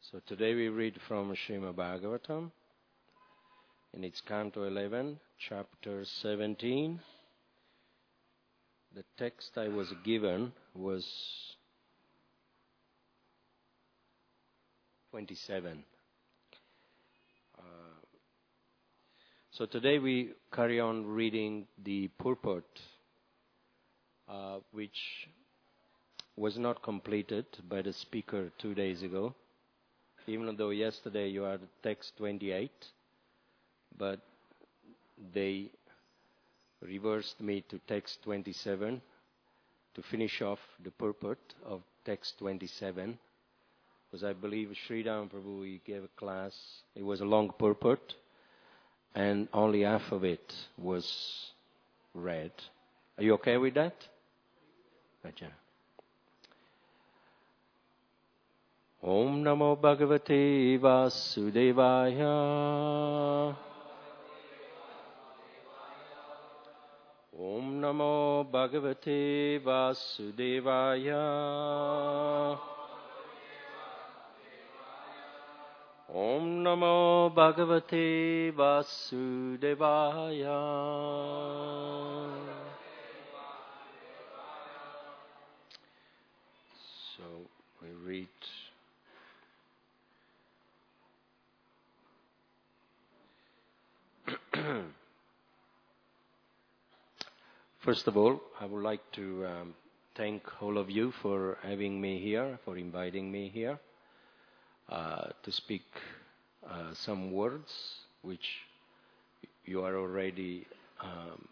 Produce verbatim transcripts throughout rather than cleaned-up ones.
So today we read from Srimad Bhagavatam in its Canto eleven, Chapter seventeen. The text I was given was twenty-seven. Uh, so today we carry on reading the purport, uh, which was not completed by the speaker two days ago. Even though yesterday you had text twenty-eight, but they reversed me to text twenty-seven to finish off the purport of text twenty-seven, because I believe Sridham Prabhu, he gave a class, it was a long purport, and only half of it was read. Are you okay with that? Gotcha. Om Namo Bhagavate Vasudevaya. Om Namo Bhagavate Vasudevaya. Om Namo Bhagavate Vasudevaya. So we read First of all, I would like to um, thank all of you for having me here, for inviting me here uh, to speak uh, some words which you are already um,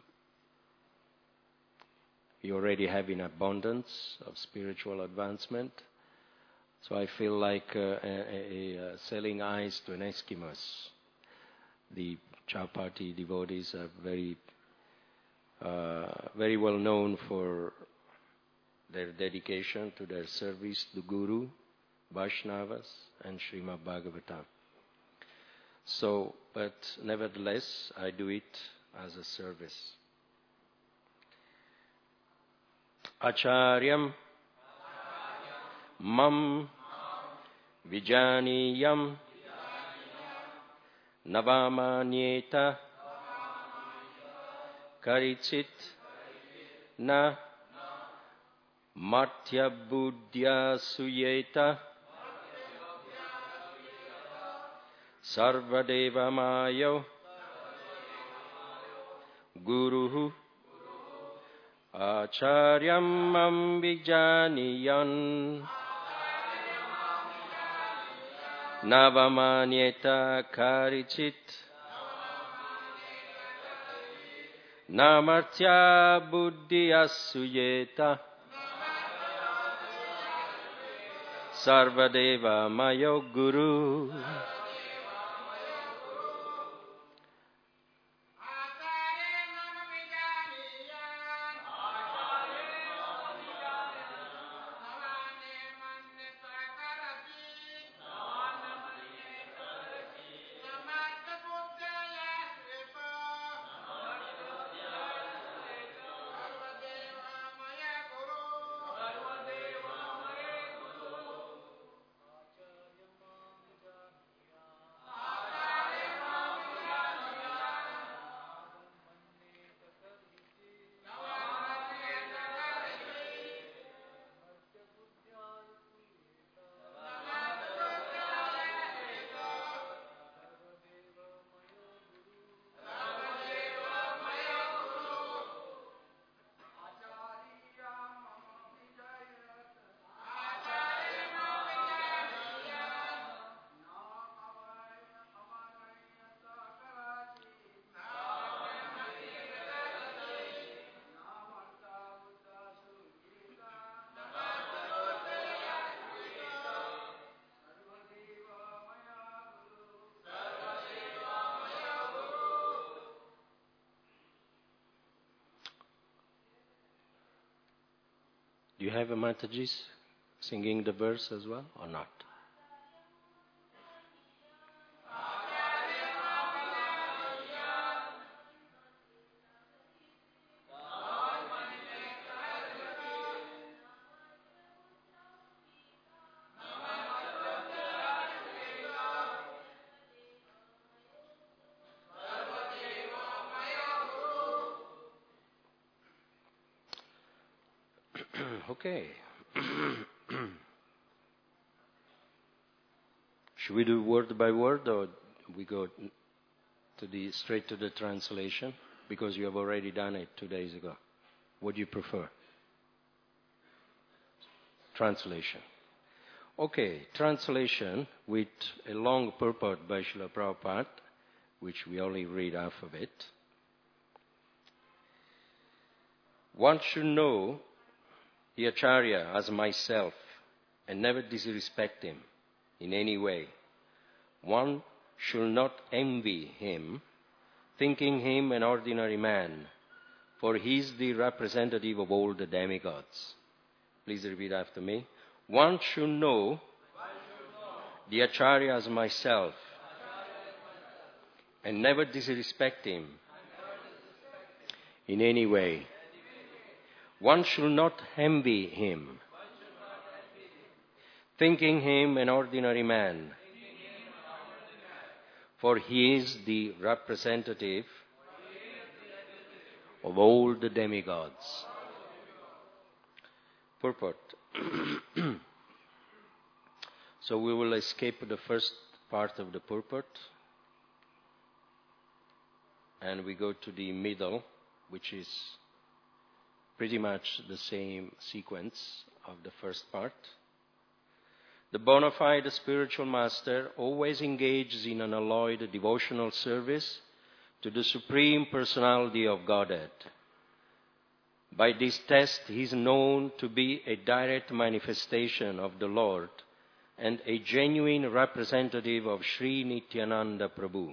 you already have in abundance of spiritual advancement. So I feel like uh, a, a, a selling ice to an Eskimos. The Chapati devotees are very Uh, very well known for their dedication to their service to Guru, Vaishnavas, and Srimad Bhagavatam. So, but nevertheless, I do it as a service. Acharyam mam vijaniyam navamanyeta Karichit na Martya Buddhya Suyeta Sarvadeva Mayo Guruhu Acharyam Ambijaniyan Navamanyeta Karichit Namartya buddhya suyeta Sarvadeva mayo guru. Do you have a Mataji singing the verse as well or not? Okay. Should we do word by word, or we go to the straight to the translation? Because you have already done it two days ago. What do you prefer? Translation. Okay, translation with a long purport by Srila Prabhupada, which we only read half of it. One should know the Acharya as myself and never disrespect him in any way. One should not envy him, thinking him an ordinary man, for he is the representative of all the demigods. Please repeat after me. One should know the Acharya as myself and never disrespect him in any way. One should not envy him, thinking him an ordinary man, for he is the representative of all the demigods. Purport. So we will escape the first part of the purport, and we go to the middle, which is pretty much the same sequence of the first part. The bona fide spiritual master always engages in unalloyed devotional service to the Supreme Personality of Godhead. By this test, he is known to be a direct manifestation of the Lord and a genuine representative of Sri Nityananda Prabhu.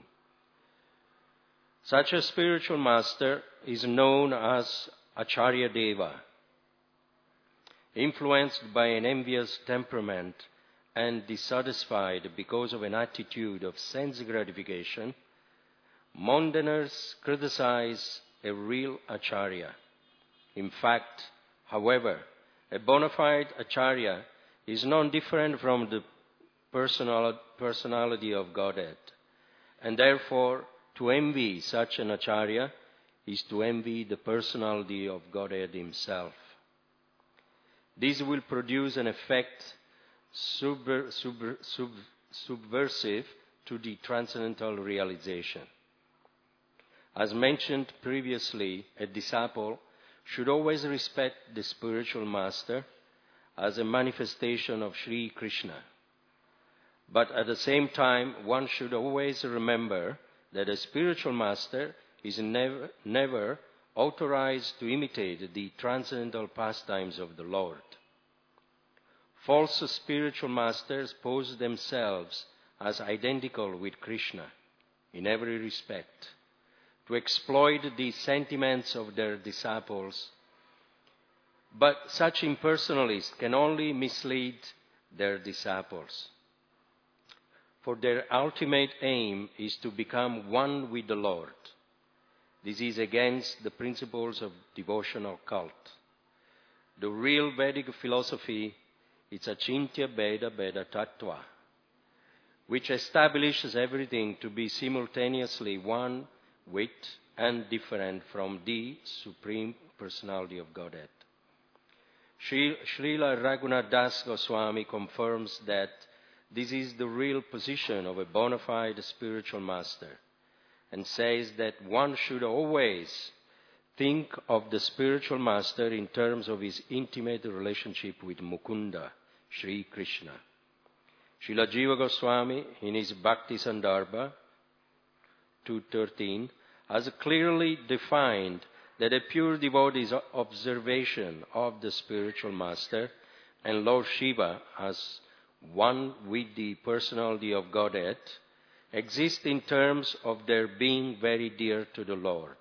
Such a spiritual master is known as Acharya Deva. Influenced by an envious temperament and dissatisfied because of an attitude of sense gratification, Mondaners criticize a real Acharya. In fact, however, a bona fide Acharya is non different from the personal, personality of Godhead, and therefore to envy such an Acharya is to envy the personality of Godhead himself. This will produce an effect subver, subver, sub, subversive to the transcendental realization. As mentioned previously, a disciple should always respect the spiritual master as a manifestation of Sri Krishna. But at the same time, one should always remember that a spiritual master is never, never authorized to imitate the transcendental pastimes of the Lord. False spiritual masters pose themselves as identical with Krishna in every respect, to exploit the sentiments of their disciples. But such impersonalists can only mislead their disciples. For their ultimate aim is to become one with the Lord. This is against the principles of devotional cult. The real Vedic philosophy is Achintya Bheda Bheda Tattva, which establishes everything to be simultaneously one with and different from the Supreme Personality of Godhead. Srila Raghunath Das Goswami confirms that this is the real position of a bona fide spiritual master, and says that one should always think of the spiritual master in terms of his intimate relationship with Mukunda, Sri Krishna. Srila Jiva Goswami, in his Bhakti Sandarbha two thirteen, has clearly defined that a pure devotee's observation of the spiritual master and Lord Shiva as one with the personality of Godhead exist in terms of their being very dear to the Lord.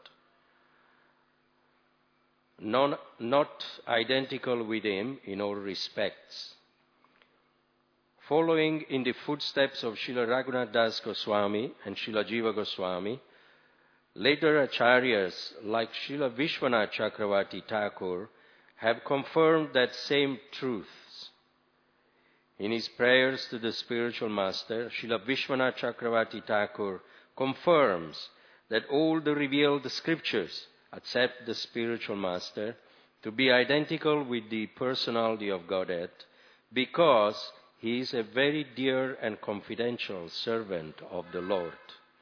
Non, not identical with him in all respects. Following in the footsteps of Srila Raghunath Das Goswami and Srila Jiva Goswami, later acharyas like Srila Vishwanath Chakravarti Thakur have confirmed that same truths. In his prayers to the spiritual master, Srila Vishwanath Chakravarti Thakur confirms that all the revealed scriptures, except the spiritual master, to be identical with the personality of Godhead, because he is a very dear and confidential servant of the Lord.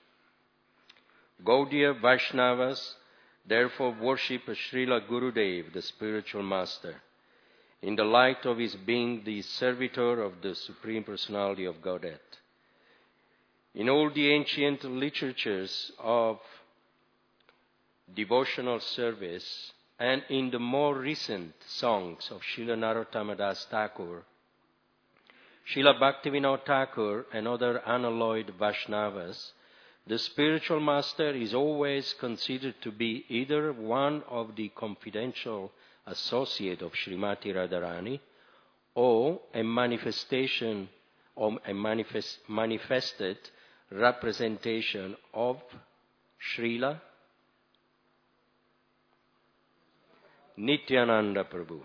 Gaudiya Vaishnavas therefore worship Srila Gurudev, the spiritual master, in the light of his being the servitor of the Supreme Personality of Godhead. In all the ancient literatures of devotional service and in the more recent songs of Srila Narottama Das Thakur, Srila Bhaktivinoda Thakur and other unalloyed Vaishnavas, the spiritual master is always considered to be either one of the confidential associates of Srimati Radharani or a manifestation or a manifest, manifested representation of Srila Nityananda Prabhu.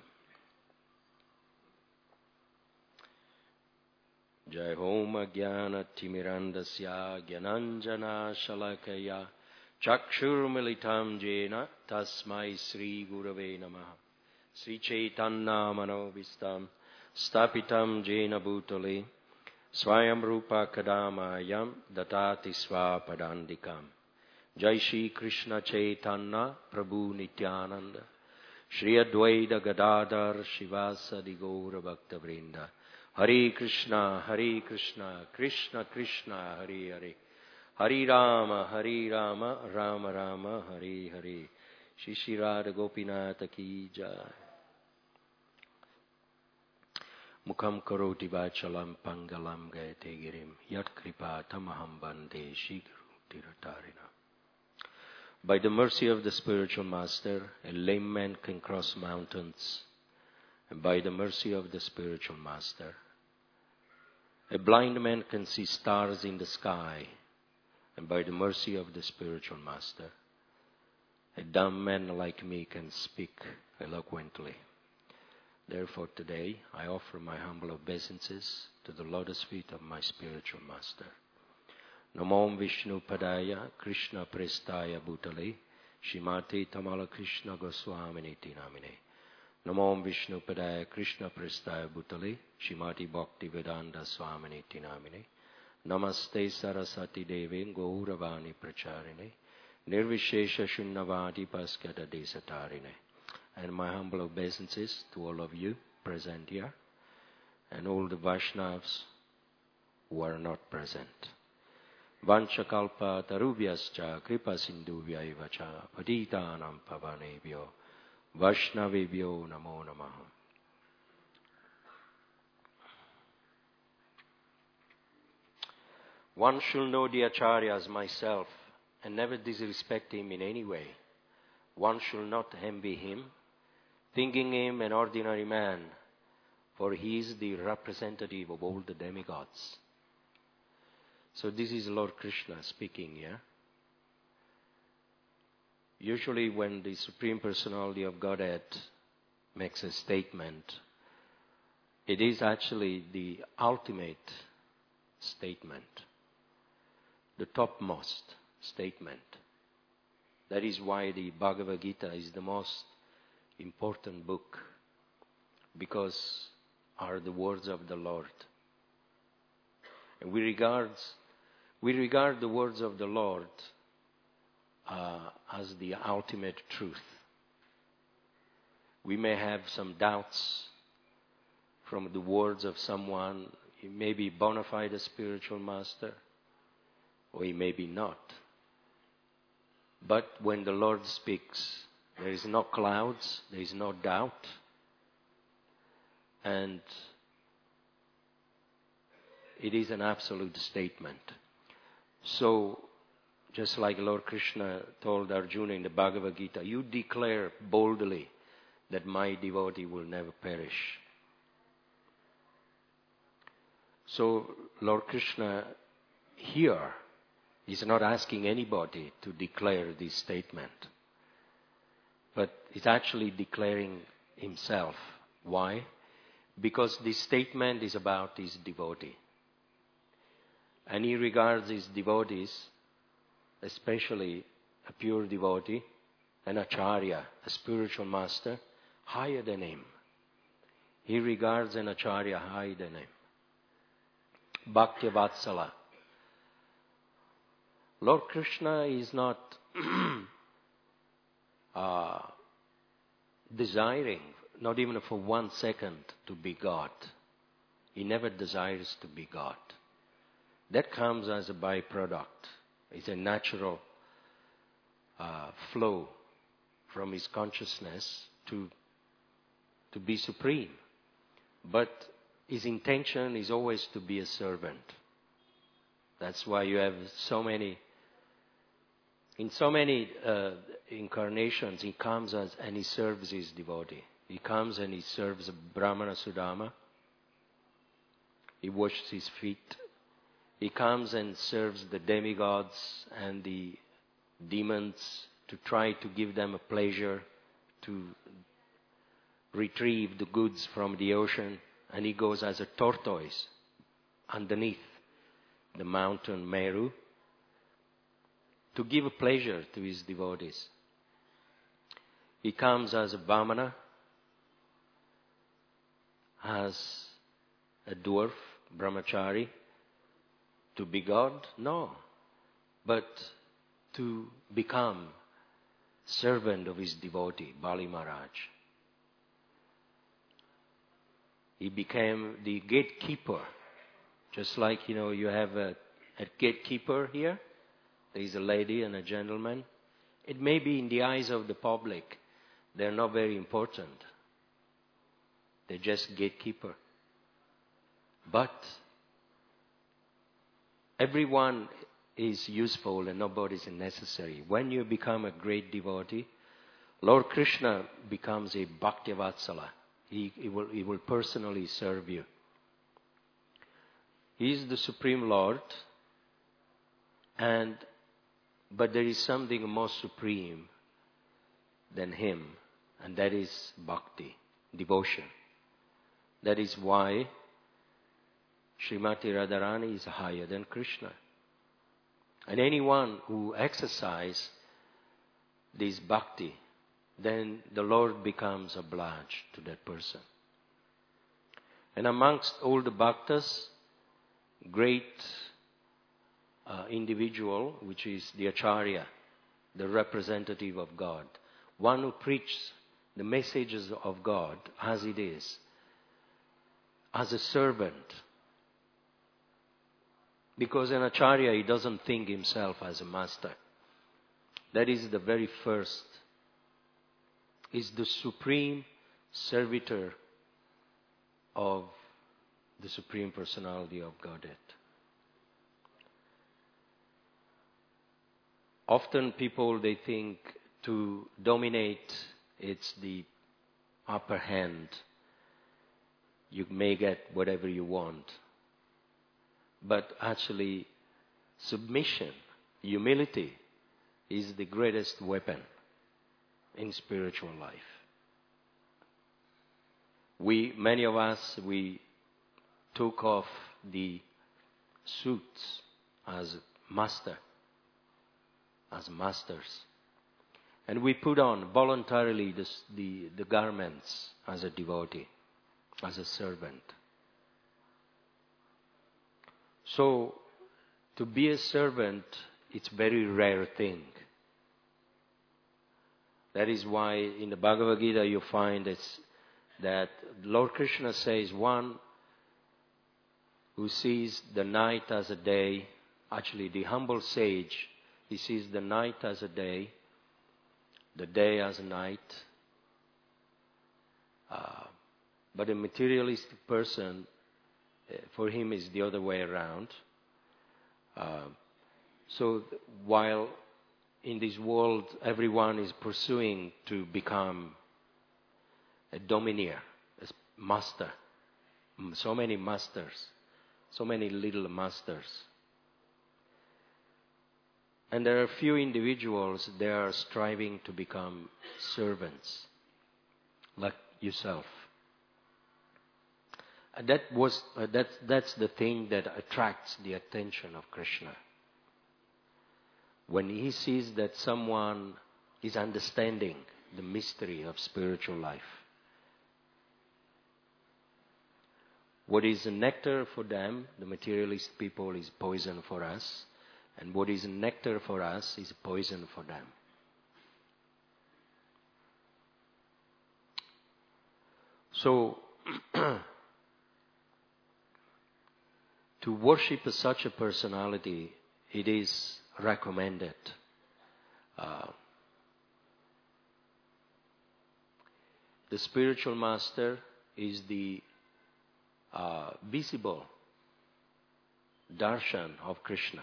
Jai Om Jnana Timirandasya Gyananjana Shalakaya Chakshur Militam Jena Tasmai Sri Gurave Namaha Sri Chaitanya Manovistam Stapitam Jena Bhutale Swayam Rupa Kadamayam Datati Swapadandikam. Jai Shri Krishna Chaitanya Prabhu Nityananda Shri Advaita Gadadhar Shivasadi Gaura Bhakta Vrinda. Hare Krishna, Hare Krishna, Krishna Krishna, Hare Hare. Hare Rama, Hare Rama, Rama Rama, Hare Hare. Shri Shri Radha Gopinatha Ki Jai. Mukham karoti vachalam pangalam gayate girim yat kripa tamaham bande Shri Guru Tiratarina. By the mercy of the spiritual master, a lame man can cross mountains. And by the mercy of the spiritual master, a blind man can see stars in the sky. And by the mercy of the spiritual master, a dumb man like me can speak eloquently. Therefore today I offer my humble obeisances to the lotus feet of my spiritual master. Namo Vishnu Padaya Krishna Prestaya Bhutale Shrimati Tamala Krishna Goswamini Namine. Namo Vishnu Padaya Krishna Prestaya Bhutale Shrimati Bhakti Vedanta Swaminiti Namine. Namaste Sarasati Devi Gauravani Pracharine Nirvishesha Shunnavadi Paskata Desatarine. And my humble obeisances to all of you present here and all the Vaishnavas who are not present. Vanchakalpa tarubhyascha kripa sindhuvya cha patitanam pavanebhyo Vaishnavebhyo namo namaha. One should know the Acharya as myself and never disrespect him in any way. One should not envy him, thinking him an ordinary man, for he is the representative of all the demigods. So this is Lord Krishna speaking here. Usually when the Supreme Personality of Godhead makes a statement, it is actually the ultimate statement, the topmost statement. That is why the Bhagavad Gita is the most important book, because are the words of the Lord. And we regard, we regard the words of the Lord uh, as the ultimate truth. We may have some doubts from the words of someone. He may be bona fide a spiritual master, or he may be not. But when the Lord speaks, there is no clouds, there is no doubt. And it is an absolute statement. So, just like Lord Krishna told Arjuna in the Bhagavad Gita, you declare boldly that my devotee will never perish. So, Lord Krishna here is not asking anybody to declare this statement, but is actually declaring himself. Why? Because this statement is about his devotee. And he regards his devotees, especially a pure devotee, an acharya, a spiritual master, higher than him. He regards an acharya higher than him. Bhakti Vatsala. Lord Krishna is not uh, desiring, not even for one second, to be God. He never desires to be God. That comes as a byproduct. It's a natural uh, flow from his consciousness to, to be supreme. But his intention is always to be a servant. That's why you have so many, in so many uh, incarnations, he comes as, and he serves his devotee. He comes and he serves Brahmana Sudama. He washes his feet. He comes and serves the demigods and the demons to try to give them a pleasure, to retrieve the goods from the ocean. And he goes as a tortoise underneath the mountain Meru to give a pleasure to his devotees. He comes as a Vamana, as a dwarf, brahmachari, to be God? No. But to become servant of his devotee, Bali Maharaj. He became the gatekeeper. Just like, you know, you have a, a gatekeeper here. There is a lady and a gentleman. It may be in the eyes of the public, they're not very important. They're just gatekeeper. But everyone is useful and nobody is necessary. When you become a great devotee, Lord Krishna becomes a Bhakti Vatsala. He, he, will, he will personally serve you. He is the Supreme Lord, and but there is something more supreme than him, and that is bhakti, devotion. That is why Srimati Radharani is higher than Krishna. And anyone who exercises this bhakti, then the Lord becomes obliged to that person. And amongst all the bhaktas, great uh, individual, which is the Acharya, the representative of God, one who preaches the messages of God as it is, as a servant. Because an Acharya, he doesn't think himself as a master. That is the very first, is the supreme servitor of the Supreme Personality of Godhead. Often people, they think to dominate, it's the upper hand. You may get whatever you want. But actually, submission, humility is the greatest weapon in spiritual life. We, many of us, we took off the suits as master, as masters. And we put on voluntarily the, the, the garments as a devotee, as a servant. So, to be a servant, it's a very rare thing. That is why in the Bhagavad Gita you find it's, that Lord Krishna says, one who sees the night as a day, actually the humble sage, he sees the night as a day, the day as a night. Uh, but a materialistic person, for him, is the other way around. Uh, so th- while in this world everyone is pursuing to become a domineer, a master, so many masters, so many little masters. And there are few individuals, they are striving to become servants, like yourself. And that was uh, that, that's the thing that attracts the attention of Krishna. When he sees that someone is understanding the mystery of spiritual life, What is nectar for them, the materialist people, is poison for us. And what is nectar for us is poison for them. So, to worship such a personality, it is recommended. Uh, the spiritual master is the uh, visible darshan of Krishna.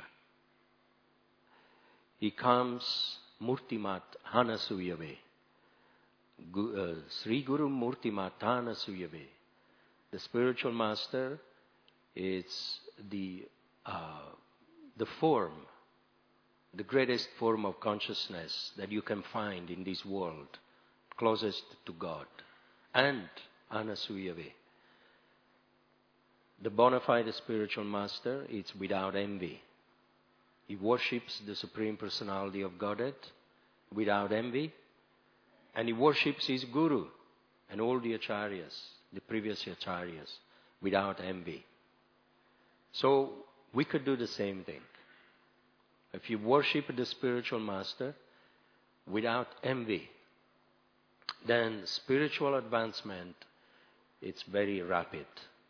He comes murtimat hanasuyave. Gu, uh, Sri Guru Murtimat hanasuyave. The spiritual master is the uh, the form, the greatest form of consciousness that you can find in this world, closest to God, and anasuyave. The bona fide spiritual master is without envy. He worships the Supreme Personality of Godhead without envy, and he worships his Guru and all the acharyas, the previous acharyas, without envy. So we could do the same thing. If you worship the spiritual master without envy, then spiritual advancement, it's very rapid.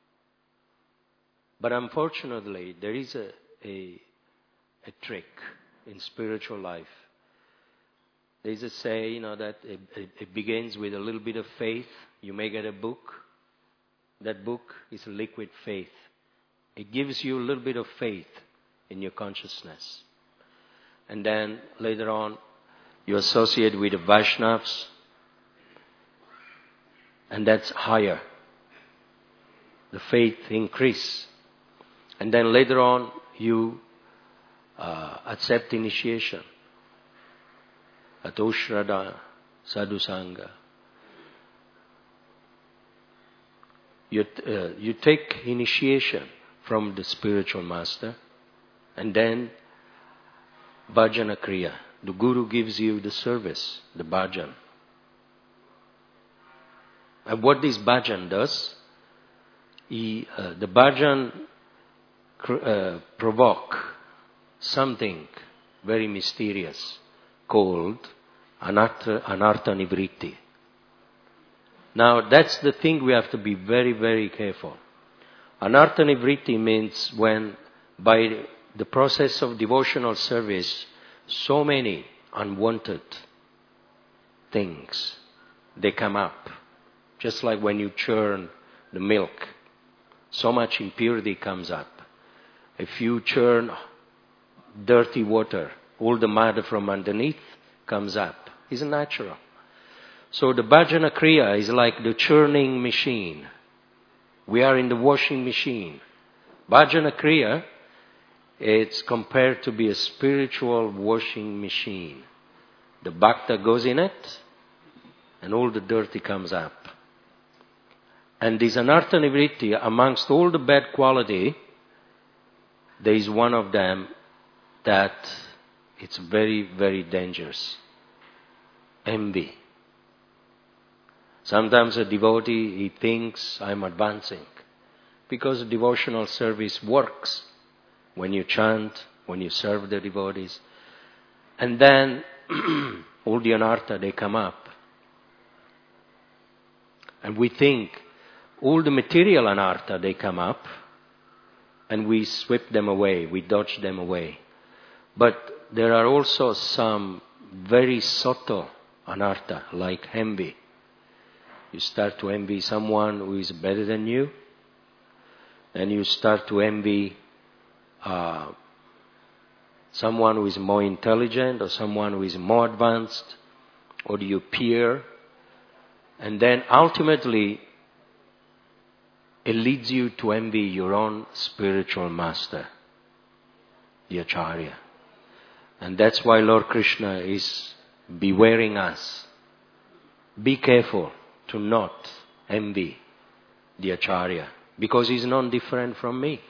But unfortunately, there is a, a, a trick in spiritual life. There is a say, you know, that it, it, it begins with a little bit of faith. You may get a book. That book is liquid faith. It gives you a little bit of faith in your consciousness. And then later on, you associate with the Vaishnavas, and that's higher. The faith increase. And then later on, you uh, accept initiation. Atoshrada sadhusanga. You, uh, you take initiation from the spiritual master, and then bhajana kriya. The Guru gives you the service, the bhajan. And what this bhajan does, he, uh, the bhajan uh, provoke something very mysterious called anartha, anartha nivritti. Now that's the thing we have to be very, very careful. Anartha nivritti means when by the process of devotional service, so many unwanted things, they come up. Just like when you churn the milk, so much impurity comes up. If you churn dirty water, all the mud from underneath comes up. It's natural. So the bhajana kriya is like the churning machine. We are in the washing machine. Bhajana kriya, it's compared to be a spiritual washing machine. The bhakta goes in it, and all the dirty comes up. And this anartha nivritti, amongst all the bad quality, there is one of them that it's very, very dangerous. Envy. Sometimes a devotee, he thinks, I'm advancing. Because devotional service works. When you chant, when you serve the devotees. And then, all the anartha, they come up. And we think, all the material anartha, they come up. And we sweep them away, we dodge them away. But there are also some very subtle anartha, like envy. You start to envy someone who is better than you. And you start to envy uh, someone who is more intelligent or someone who is more advanced, or your peer. And then ultimately, it leads you to envy your own spiritual master, the Acharya. And that's why Lord Krishna is bewaring us. Be careful to not envy the Acharya, because he's not different from me.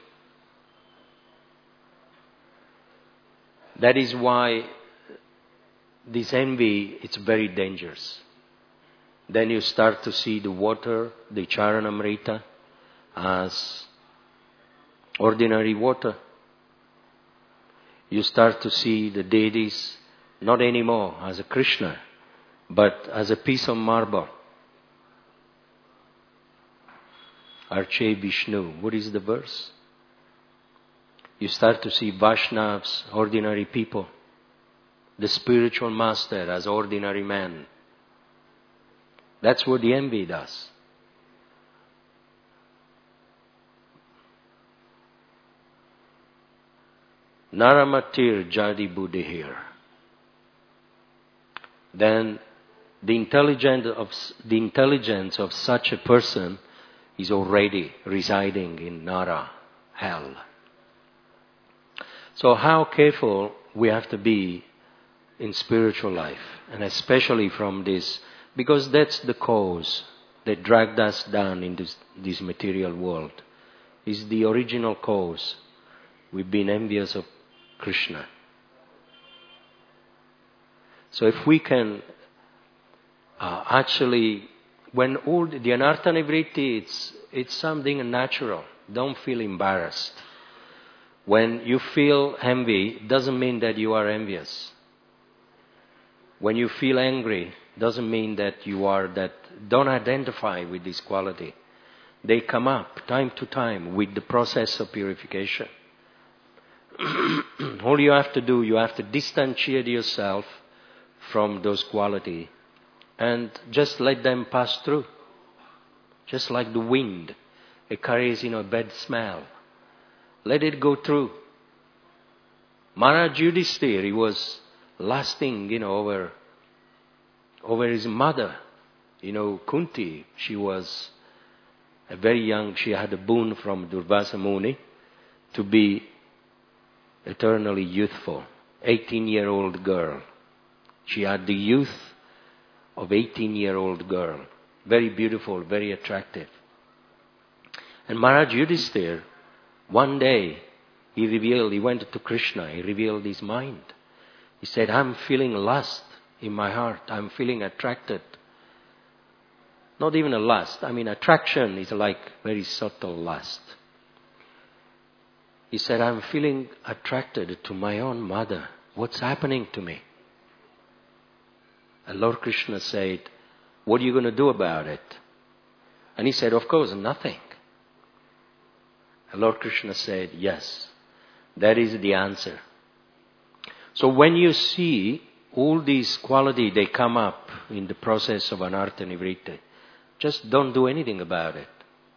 That is why this envy, it's very dangerous. Then you start to see the water, the Charanamrita, as ordinary water. You start to see the deities not anymore as a Krishna, but as a piece of marble. Arche Vishnu. What is the verse? You start to see Vaishnavas, ordinary people. The spiritual master as ordinary man. That's what the envy does. Naramatir jadi buddhihir. Then the intelligence of the intelligence of such a person is already residing in Nara, hell. So how careful we have to be in spiritual life, and especially from this, because that's the cause that dragged us down in this, this material world. Is the original cause. We've been envious of Krishna. So if we can uh, actually, when all the, the anartha nivritti, it's, it's something natural. Don't feel embarrassed. When you feel envy, it doesn't mean that you are envious. When you feel angry, doesn't mean that you are that. Don't identify with this quality. They come up time to time with the process of purification. All you have to do, you have to distantiate yourself from those qualities and just let them pass through. Just like the wind, it carries, you know, a bad smell. Let it go through. Maharaj Yudhishthira, he was lasting, you know, over, over his mother. You know, Kunti, she was a very young, she had a boon from Durvasa Muni to be eternally youthful. eighteen-year-old girl. She had the youth of eighteen-year-old girl. Very beautiful, very attractive. And Maharaj Yudhishthira, one day, he revealed, he went to Krishna, he revealed his mind. He said, I'm feeling lust in my heart. I'm feeling attracted. Not even a lust. I mean, attraction is like very subtle lust. He said, I'm feeling attracted to my own mother. What's happening to me? And Lord Krishna said, what are you going to do about it? And he said, of course, nothing. And Lord Krishna said, yes, that is the answer. So when you see all these qualities, they come up in the process of anartha nivritti, just don't do anything about it.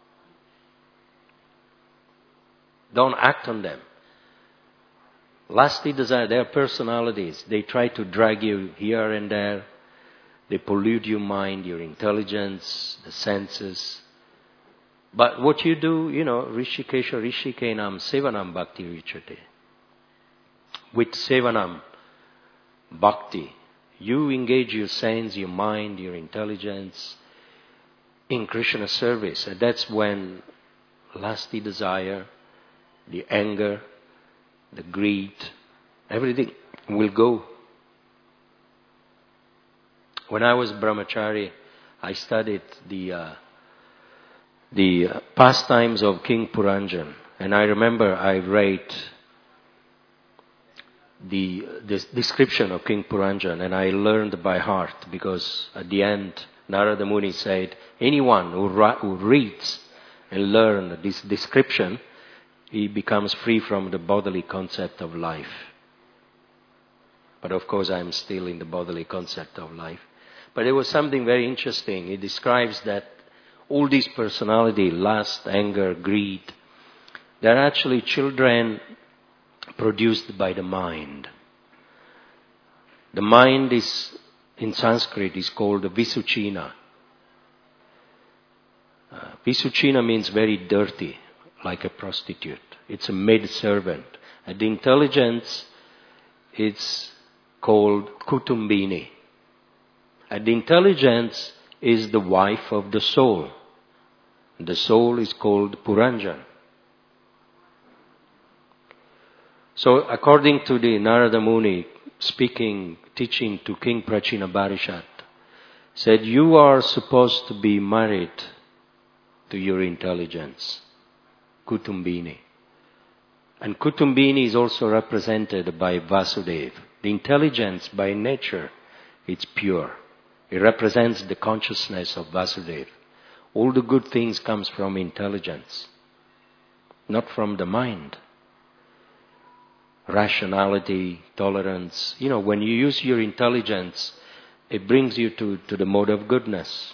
Don't act on them. Lusty desire, their personalities, they try to drag you here and there. They pollute your mind, your intelligence, the senses. But what you do, you know, Rishikesha Rishikenam Sevanam Bhakti Richate. With Sevanam Bhakti, you engage your sense, your mind, your intelligence in Krishna service. And that's when lusty desire, the anger, the greed, everything will go. When I was brahmachari, I studied the uh, the uh, pastimes of King Puranjan, and I remember I read the this description of King Puranjan, and I learned by heart, because at the end Narada Muni said, anyone who, ra- who reads and learns this description, he becomes free from the bodily concept of life. But of course I am still in the bodily concept of life. But there was something very interesting. It describes that all these personality, lust, anger, greed, they're actually children produced by the mind. The mind is, in Sanskrit, is called Visuchina. Uh, Visuchina means very dirty, like a prostitute. It's a maid servant. And the intelligence, it's called Kutumbini. And the intelligence is the wife of the soul. The soul is called Puranjan. So according to the Narada Muni speaking, teaching to King Prachina Barishat, said, you are supposed to be married to your intelligence. Kutumbini. And Kutumbini is also represented by Vasudeva. The intelligence by nature, it's pure. It represents the consciousness of Vasudeva. All the good things comes from intelligence, not from the mind. Rationality, tolerance. You know, when you use your intelligence, it brings you to, to the mode of goodness.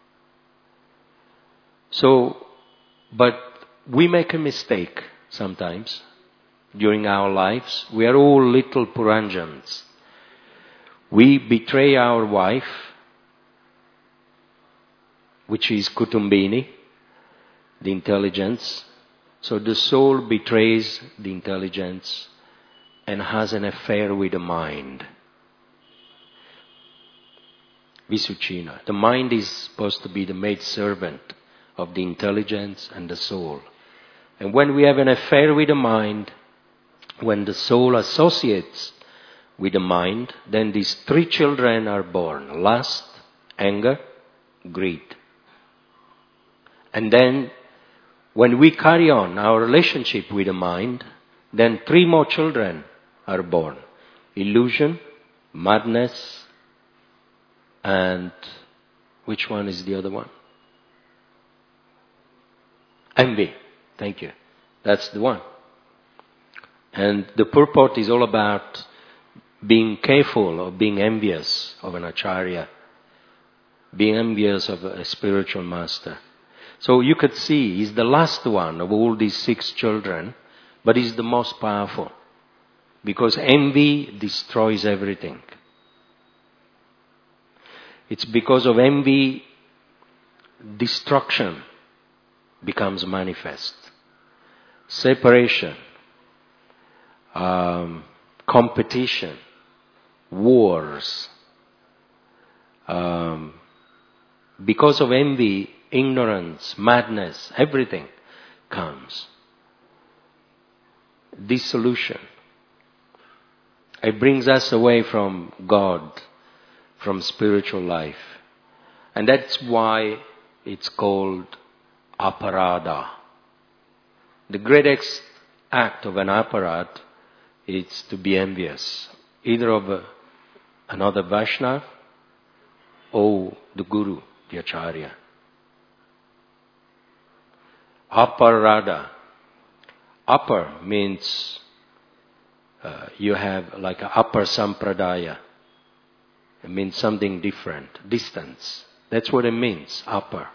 So, but we make a mistake sometimes during our lives. We are all little Puranjans. We betray our wife, which is Kutumbini, the intelligence. So the soul betrays the intelligence and has an affair with the mind. Visuchina. The mind is supposed to be the maidservant of the intelligence and the soul. And when we have an affair with the mind, when the soul associates with the mind, then these three children are born. Lust, anger, greed. And then when we carry on our relationship with the mind, then three more children are born. Illusion, madness, and which one is the other one? Envy. Thank you. That's the one. And the purport is all about being careful of being envious of an acharya, being envious of a spiritual master. So you could see he's the last one of all these six children, but he's the most powerful. Because envy destroys everything. It's because of envy, destruction becomes manifest. Separation, um, competition, wars. Um, because of envy, ignorance, madness, everything comes. Dissolution. It brings us away from God, from spiritual life. And that's why it's called aparada. The greatest act of an aparad is to be envious, either of a, another Vaishnava or the Guru, the Acharya. Aparada. Upper means uh, you have like an upper sampradaya. It means something different, distance. That's what it means, upper.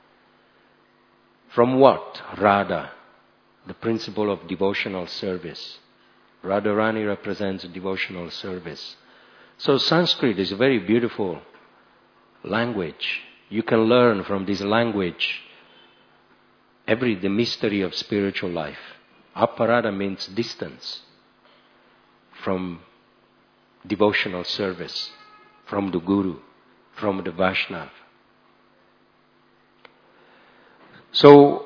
From what? Radha, the principle of devotional service. Radharani represents devotional service. So Sanskrit is a very beautiful language. You can learn from this language every the mystery of spiritual life. Aparada means distance from devotional service, from the Guru, from the Vaishnava. So,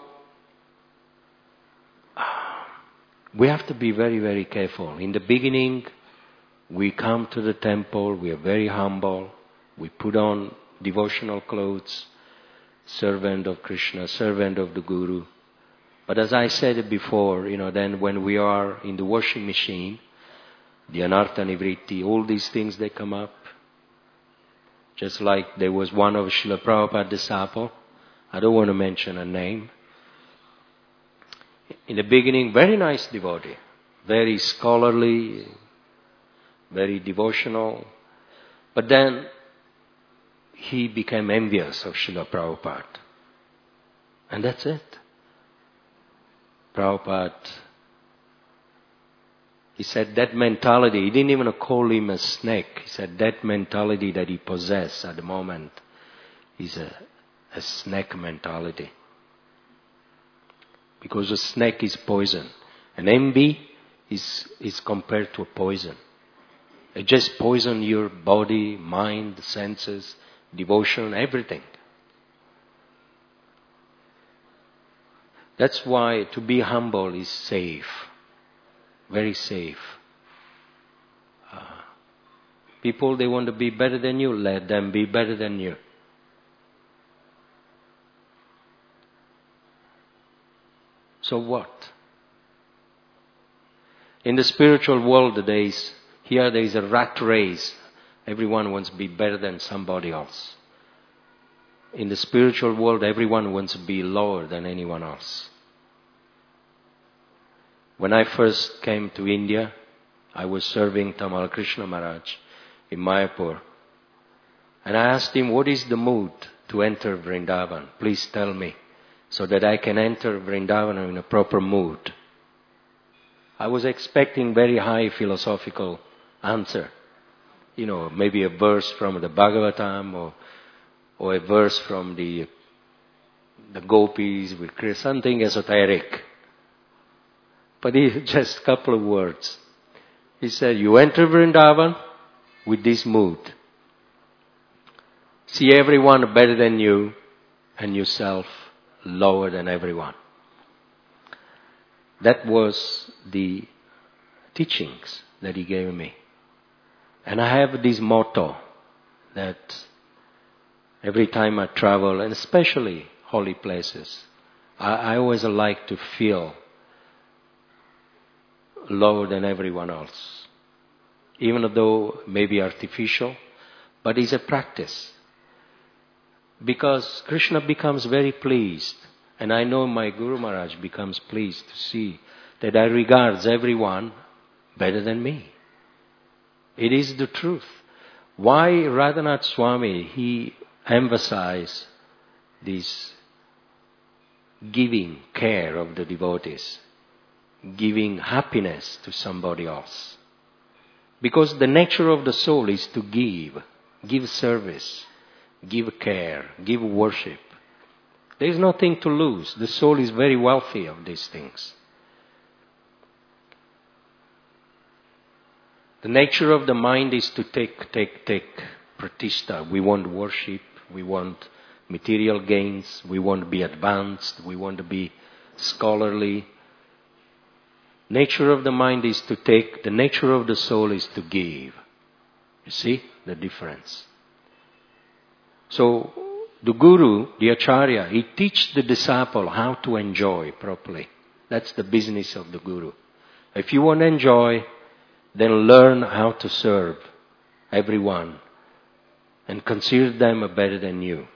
we have to be very, very careful. In the beginning, we come to the temple, we are very humble, we put on devotional clothes, servant of Krishna, servant of the Guru. But as I said before, you know, then when we are in the washing machine, the anartha nivritti, all these things, they come up. Just like there was one of Srila Prabhupada's disciple, I don't want to mention a name. In the beginning, very nice devotee, very scholarly, very devotional. But then he became envious of Srila Prabhupada. And that's it. Prabhupada, he said that mentality, he didn't even call him a snake. He said that mentality that he possessed at the moment is a, a snake mentality. Because a snake is poison. And envy is, is compared to a poison. It just poisons your body, mind, senses, devotion, everything. That's why to be humble is safe. Very safe. Uh, people, they want to be better than you. Let them be better than you. So what? In the spiritual world, there is, here there is a rat race. Everyone wants to be better than somebody else. In the spiritual world, everyone wants to be lower than anyone else. When I first came to India, I was serving Tamal Krishna Maharaj in Mayapur. And I asked him, what is the mood to enter Vrindavan? Please tell me, so that I can enter Vrindavan in a proper mood. I was expecting very high philosophical answer. You know, maybe a verse from the Bhagavatam or, or a verse from the, the Gopis with Krishna, something esoteric. But he just a couple of words. He said, you enter Vrindavan with this mood. See everyone better than you and yourself lower than everyone. That was the teachings that he gave me. And I have this motto that every time I travel, and especially holy places, I, I always like to feel lower than everyone else. Even though it may be artificial, but it's a practice. Because Krishna becomes very pleased, and I know my Guru Maharaj becomes pleased to see that I regards everyone better than me. It is the truth. Why Radhanath Swami, he emphasized this giving care of the devotees, giving happiness to somebody else. Because the nature of the soul is to give, give service, give care, give worship. There is nothing to lose. The soul is very wealthy of these things. The nature of the mind is to take, take, take pratishta. We want worship, we want material gains, we want to be advanced, we want to be scholarly. Nature of the mind is to take, the nature of the soul is to give. You see the difference? So, the Guru, the Acharya, he teaches the disciple how to enjoy properly. That's the business of the Guru. If you want to enjoy, then learn how to serve everyone and consider them better than you.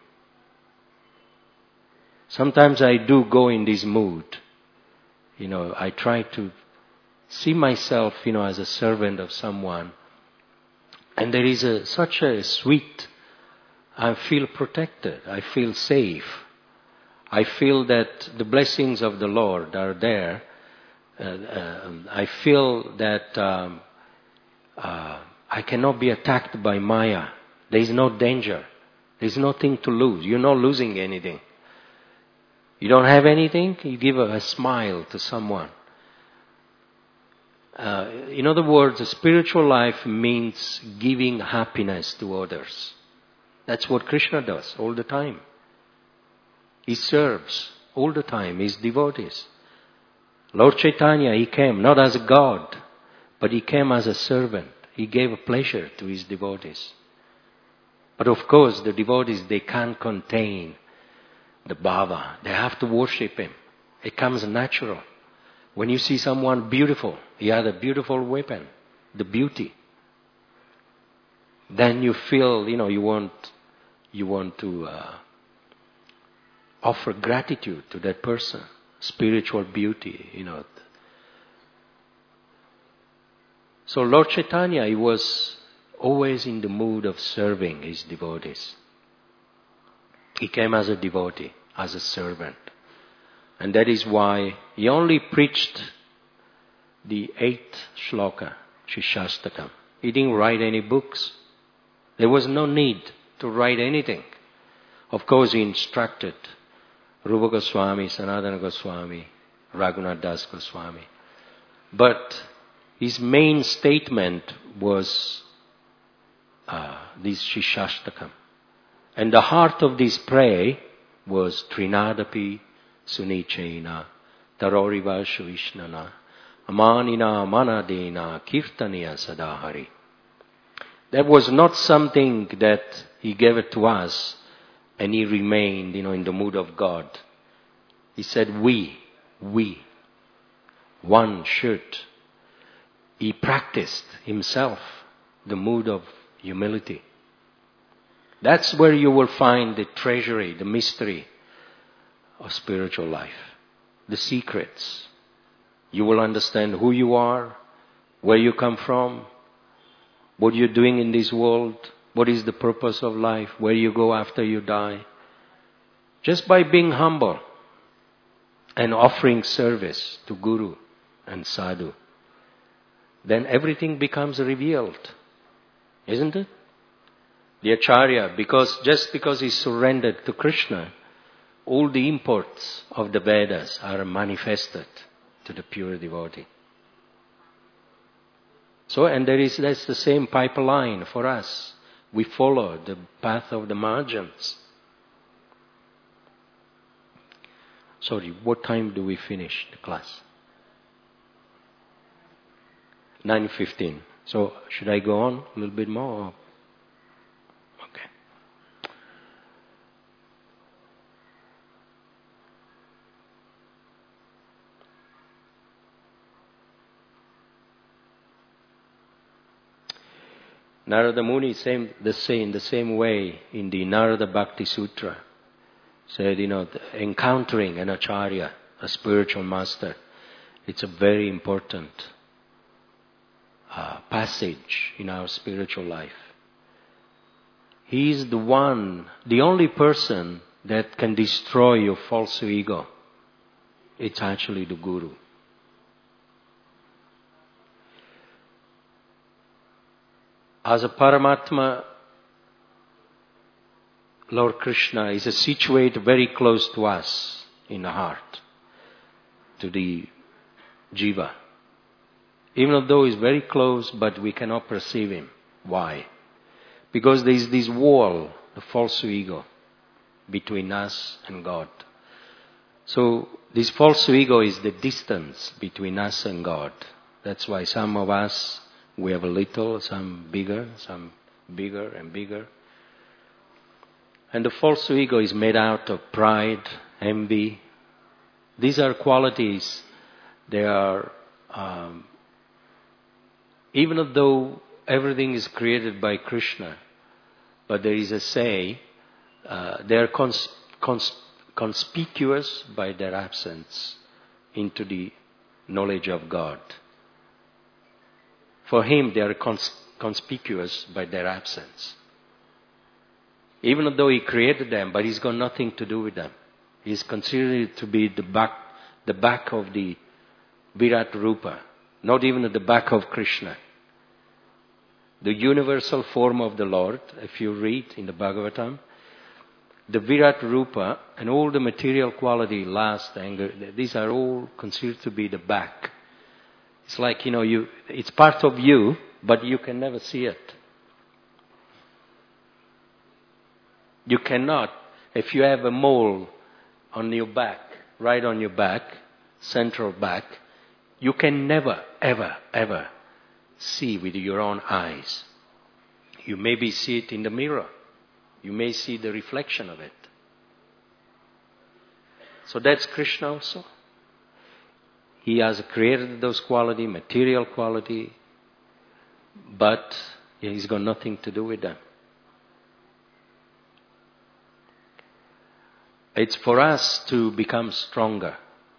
Sometimes I do go in this mood. You know, I try to see myself, you know, as a servant of someone. And there is a, such a sweet, I feel protected, I feel safe. I feel that the blessings of the Lord are there. Uh, uh, I feel that um, uh, I cannot be attacked by Maya. There is no danger. There is nothing to lose. You're not losing anything. You don't have anything, you give a, a smile to someone. Uh, in other words, a spiritual life means giving happiness to others. That's what Krishna does all the time. He serves all the time his devotees. Lord Chaitanya, he came not as a god, but he came as a servant. He gave a pleasure to his devotees. But of course, the devotees, they can't contain the bhava. They have to worship him. It comes natural. When you see someone beautiful, he has a beautiful weapon, the beauty. Then you feel, you know, you want, you want to uh, offer gratitude to that person. Spiritual beauty, you know. So Lord Chaitanya, he was always in the mood of serving his devotees. He came as a devotee, as a servant. And that is why he only preached the eighth shloka, Shishastakam. He didn't write any books. There was no need to write anything. Of course, he instructed Rupa Goswami, Sanatana Goswami, Raghunath Das Goswami. But his main statement was uh, this Shishastakam. And the heart of this prayer was Trinadapi Sunichena Taroriva Shuvishnana Amanina Manadena Kirtaniya Sadahari. That was not something that he gave it to us and he remained, you know, in the mood of God. He said, we, we. One should. He practiced himself the mood of humility. That's where you will find the treasury, the mystery of spiritual life. The secrets. You will understand who you are, where you come from, what you're doing in this world, what is the purpose of life, where you go after you die. Just by being humble and offering service to Guru and Sadhu, then everything becomes revealed. Isn't it? The Acharya, because just because he surrendered to Krishna, all the imports of the Vedas are manifested to the pure devotee. So, and there is, that's the same pipeline for us. We follow the path of the margins. Sorry, what time do we finish the class? nine fifteen. So, should I go on a little bit more? Okay. Narada Muni, same, the same, the same way in the Narada Bhakti Sutra, said, you know, encountering an acharya, a spiritual master, it's a very important uh, passage in our spiritual life. He is the one, the only person that can destroy your false ego. It's actually the Guru. As a Paramatma, Lord Krishna is situated very close to us in the heart, to the jiva. Even though he's very close, but we cannot perceive him. Why? Because there is this wall, the false ego, between us and God. So this false ego is the distance between us and God. That's why some of us, we have a little, some bigger, some bigger and bigger. And the false ego is made out of pride, envy. These are qualities, they are, um, even though everything is created by Krishna, but there is a say, uh, they are cons- cons- conspicuous by their absence into the knowledge of God. For him, they are cons- conspicuous by their absence. Even though he created them, but he's got nothing to do with them. He's considered to be the back, the back of the Virat Rupa, not even at the back of Krishna. The universal form of the Lord, if you read in the Bhagavatam, the Virat Rupa and all the material quality, lust, anger, these are all considered to be the back. It's like, you know, you, it's part of you, but you can never see it. You cannot, if you have a mole on your back, right on your back, central back, you can never, ever, ever see with your own eyes. You maybe see it in the mirror. You may see the reflection of it. So that's Krishna also. He has created those quality, material quality, but he's got nothing to do with them. It's for us to become stronger.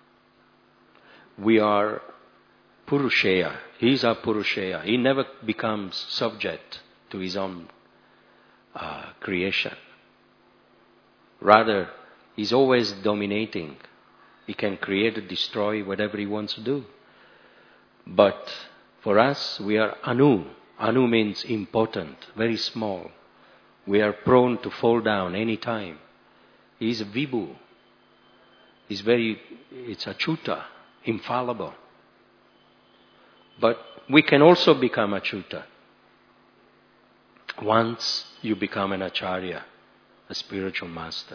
We are Purushaya. He's our Purushaya. He never becomes subject to his own uh, creation. Rather, he's always dominating. He can create and destroy whatever he wants to do. But for us, we are Anu. Anu means impotent, very small. We are prone to fall down any time. He is a Vibhu. He's very, it's Achyuta, infallible. But we can also become Achyuta. Once you become an Acharya, a spiritual master.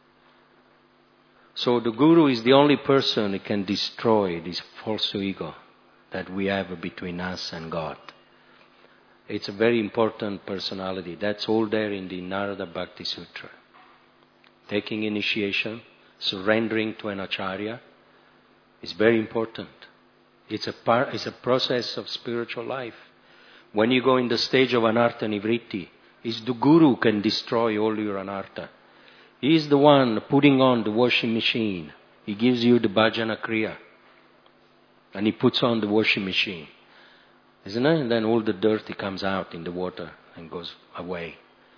So the Guru is the only person who can destroy this false ego that we have between us and God. It's a very important personality. That's all there in the Narada Bhakti Sutra. Taking initiation, surrendering to an Acharya, It's very important. It's a par- it's a process of spiritual life. When you go in the stage of anartha nivritti, it's the guru who can destroy all your anartha. He is the one putting on the washing machine. He gives you the bhajana kriya. And he puts on the washing machine. Isn't it? And then all the dirty comes out in the water and goes away.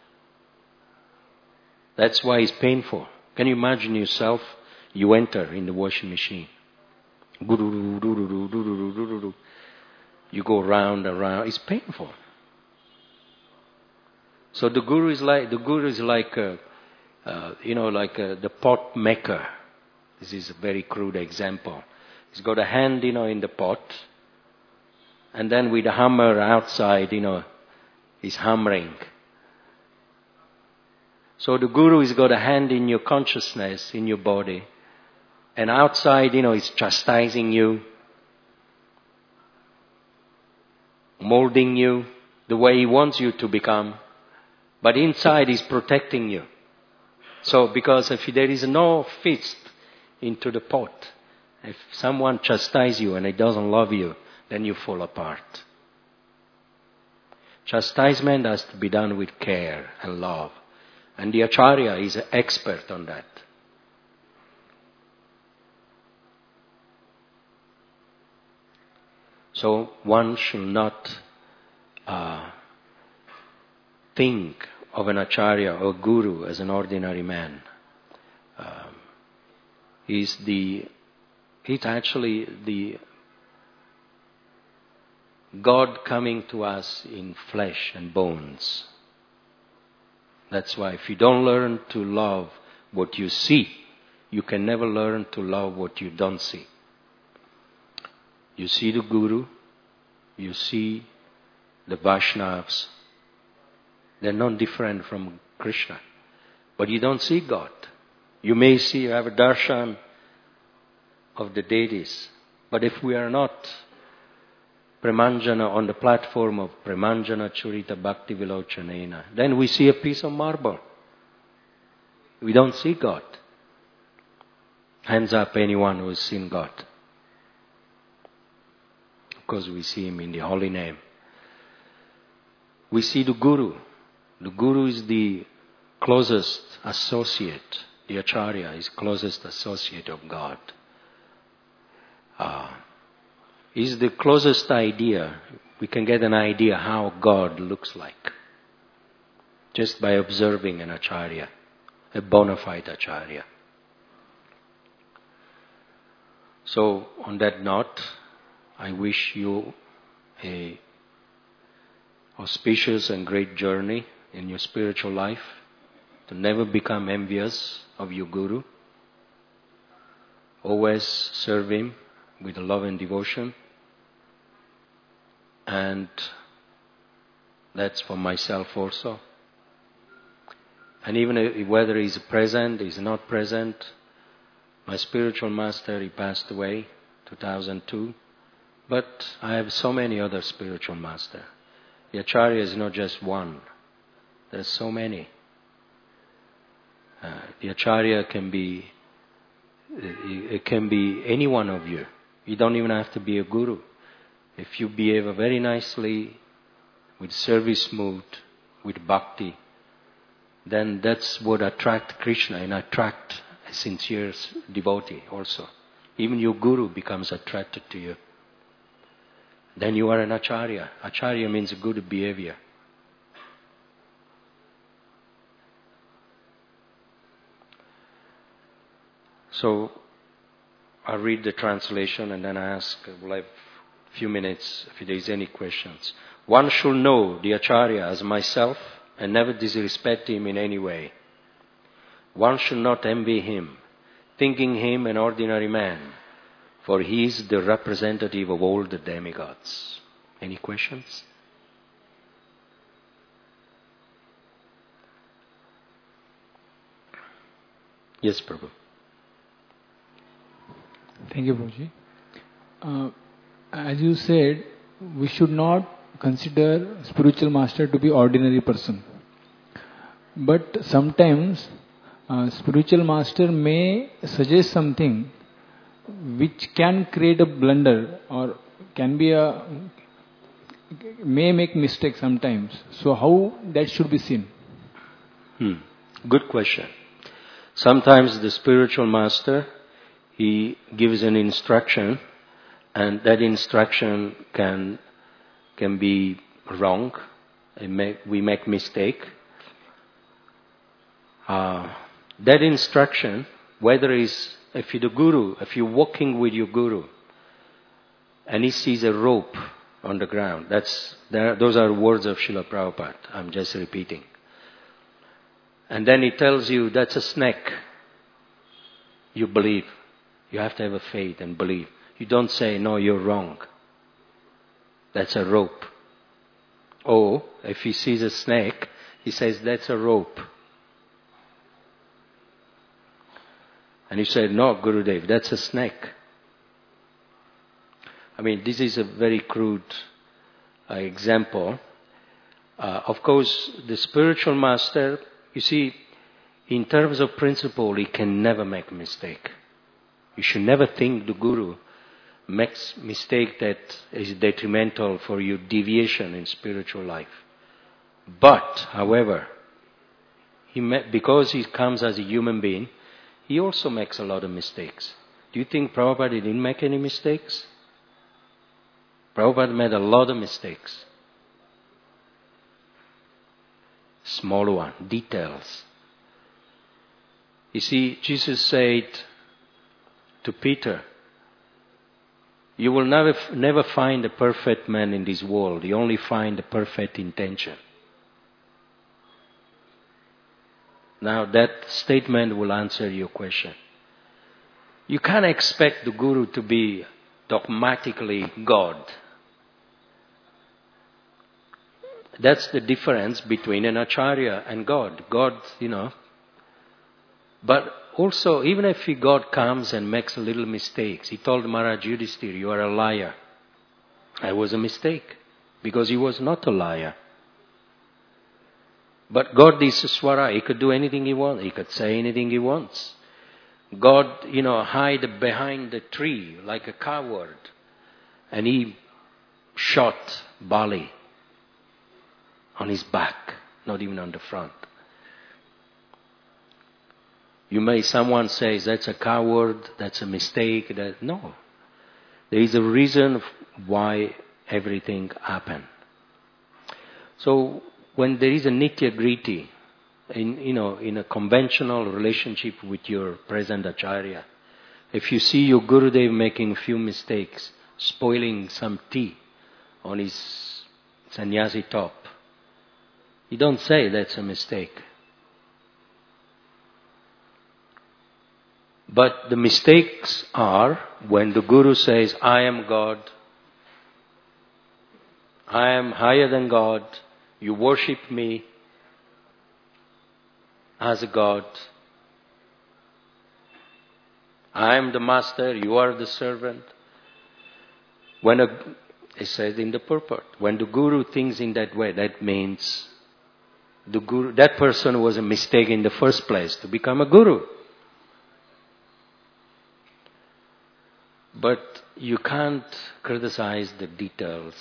That's why it's painful. Can you imagine yourself? You enter in the washing machine. You go round and round. It's painful. So the guru is like the guru is like a, uh, you know like a, the pot maker. This is a very crude example. He's got a hand, you know, in the pot, and then with a hammer outside, you know, he's hammering. So the guru has got a hand in your consciousness, in your body, and outside, you know, he's chastising you, molding you the way he wants you to become, but inside he's protecting you. So because if there is no fist into the pot, if someone chastises you and he doesn't love you, then you fall apart. Chastisement has to be done with care and love. And the Acharya is an expert on that. So one should not uh, think of an Acharya or Guru as an ordinary man. Um, he's the, he's actually the God coming to us in flesh and bones. That's why if you don't learn to love what you see, you can never learn to love what you don't see. You see the Guru, you see the Vaishnavas. They're not different from Krishna. But you don't see God. You may see, you have a darshan of the deities. But if we are not Premanjana on the platform of Premanjana Churita Bhakti Vilochanena, then we see a piece of marble. We don't see God. Hands up anyone who has seen God. Of course we see Him in the holy name. We see the Guru. The Guru is the closest associate. The Acharya is closest associate of God. Ah. Is the closest idea. We can get an idea how God looks like just by observing an Acharya, a bona fide Acharya. So on that note, I wish you a auspicious and great journey in your spiritual life, to never become envious of your Guru. Always serve him with love and devotion. And that's for myself also. And even if, whether he's present, he's not present, my spiritual master, he passed away two thousand two. But I have so many other spiritual masters. The Acharya is not just one. There's so many. Uh, the Acharya can be, it can be any one of you. You don't even have to be a Guru. If you behave very nicely, with service mood, with bhakti, then that's what attract Krishna and attract a sincere devotee also. Even your Guru becomes attracted to you. Then you are an Acharya. Acharya means good behavior. So, I'll read the translation and then I ask, will I have a few minutes if there is any questions. One should know the Acharya as myself and never disrespect him in any way. One should not envy him, thinking him an ordinary man, for he is the representative of all the demigods. Any questions? Yes, Prabhu. Thank you, Prabhuji. Uh, as you said, we should not consider spiritual master to be ordinary person. But sometimes uh, spiritual master may suggest something which can create a blunder or can be a may make mistake sometimes. So how that should be seen? Hmm. Good question. Sometimes the spiritual master, he gives an instruction, and that instruction can can be wrong. It may, we make mistake. Uh, that instruction, whether it's if you're the guru, if you're walking with your guru, and he sees a rope on the ground, that's there, those are words of Srila Prabhupada. I'm just repeating. And then he tells you that's a snake. You believe. You have to have a faith and believe. You don't say, no, you're wrong. That's a rope. Or, if he sees a snake, he says, that's a rope. And you say, no, Gurudev, that's a snake. I mean, this is a very crude uh, example. Uh, of course, the spiritual master, you see, in terms of principle, he can never make a mistake. You should never think the guru makes mistake that is detrimental for your deviation in spiritual life. But, however, he may, because he comes as a human being, he also makes a lot of mistakes. Do you think Prabhupada didn't make any mistakes? Prabhupada made a lot of mistakes. Small one, details. You see, Jesus said to Peter, you will never, never find a perfect man in this world. You only find a perfect intention. Now that statement will answer your question. You can't expect the guru to be dogmatically God. That's the difference between an acharya and God. God, you know. But also, even if God comes and makes little mistakes, he told Maharaj Yudhishthira, you are a liar. That was a mistake, because he was not a liar. But God is Swara, he could do anything he wants, he could say anything he wants. God, you know, hide behind the tree like a coward, and he shot Bali on his back, not even on the front. You may, someone says, that's a coward, that's a mistake. That, no. There is a reason why everything happened. So, when there is a nitya-griti, in, you know, in a conventional relationship with your present acharya, if you see your Gurudev making a few mistakes, spoiling some tea on his sannyasi top, you don't say that's a mistake. But the mistakes are when the Guru says, I am God, I am higher than God, you worship me as a God, I am the master, you are the servant. When a, it says in the purport, when the Guru thinks in that way, that means the Guru, that person was a mistake in the first place to become a Guru. But you can't criticize the details.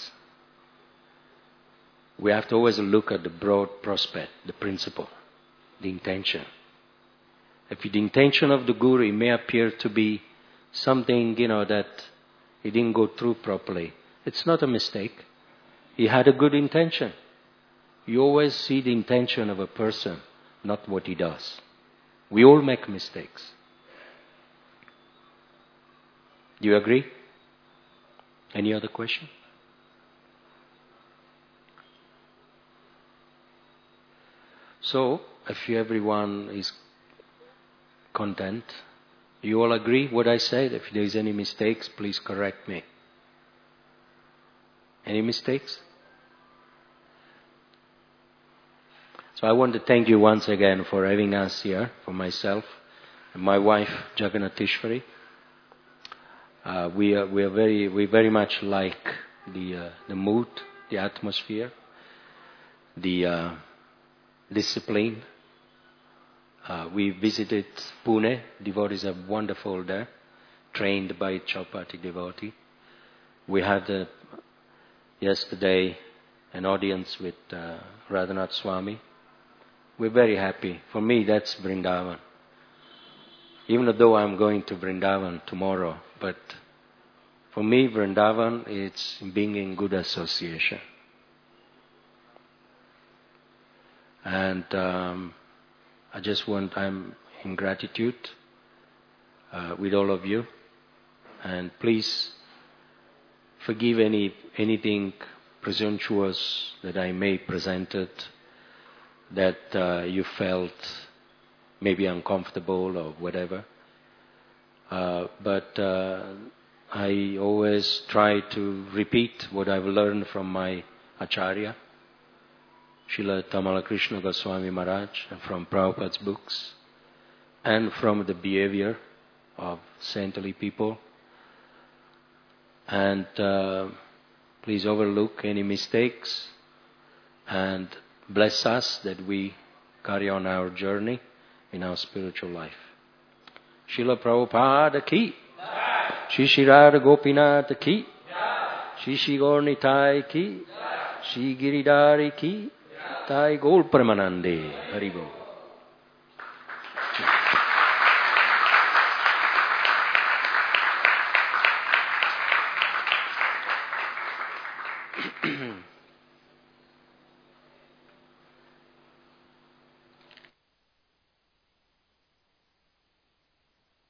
We have to always look at the broad prospect, the principle, the intention. If the intention of the Guru, it may appear to be something, you know, that he didn't go through properly. It's not a mistake. He had a good intention. You always see the intention of a person, not what he does. We all make mistakes. Do you agree? Any other question? So, if everyone is content, you all agree what I said? If there is any mistakes, please correct me. Any mistakes? So I want to thank you once again for having us here, for myself and my wife Jagannatheshwari. Uh, we are we are very we very much like the uh, the mood, the atmosphere, the uh, discipline. Uh, we visited Pune. Devotees are wonderful there. trained by Chaupati devotee. We had uh, yesterday an audience with uh, Radhanath Swami. We're very happy. For me, that's Vrindavan. Even though I'm going to Vrindavan tomorrow, but for me, Vrindavan is being in good association. And um, I just want, I'm in gratitude uh, with all of you. And please forgive any anything presumptuous that I may presented, that uh, you felt maybe uncomfortable or whatever. Uh, but uh, I always try to repeat what I've learned from my Acharya, Srila Tamala Krishna Goswami Maharaj, and from Prabhupada's books, and from the behavior of saintly people. And uh, please overlook any mistakes and bless us that we carry on our journey in our spiritual life. Srila Prabhupada ki, Shri Shri Radha Gopinath ki, Shri Shri Gaur Nitai ki, Shri Giridhari ki, Tai Gaur Pramanande, Haribo.